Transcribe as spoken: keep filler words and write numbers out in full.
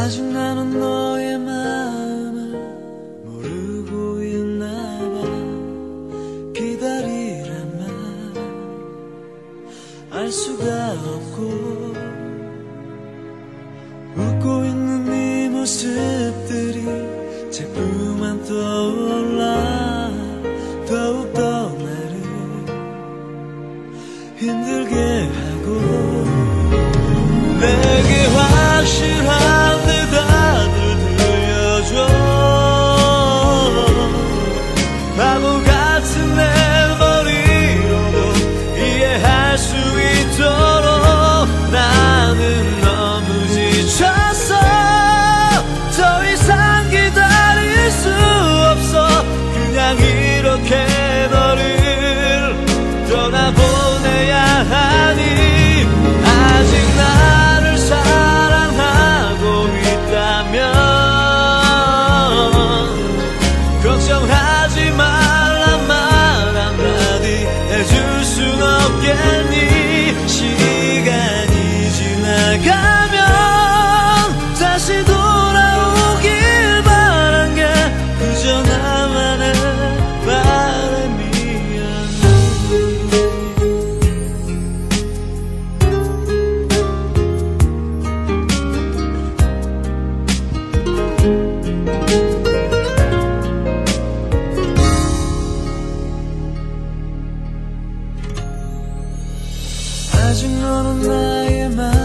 아직 나는 너의 마음을 모르고 있나봐. 기다리란 말 알 수가 없고, 웃고 있는 네 모습들이 자꾸만 떠올라. 더욱더 나를 힘들게 하고, 내게 확실한 대답을 들려줘. 바보 같은 내 머리로도 이해할 수 있도록. 나는 너무 지쳤어. 더 이상 기다릴 수 없어. 그냥 이렇게 너를 떠나보내야 하니. 아직 나를 사랑하고 있다면 걱정하지 말란 말 한마디 해줄 순 없겠니. 시간이 지나가면 다시 돌아오길 바란 게 그저 나만의 바람이었니. 아직 너는 나의 맘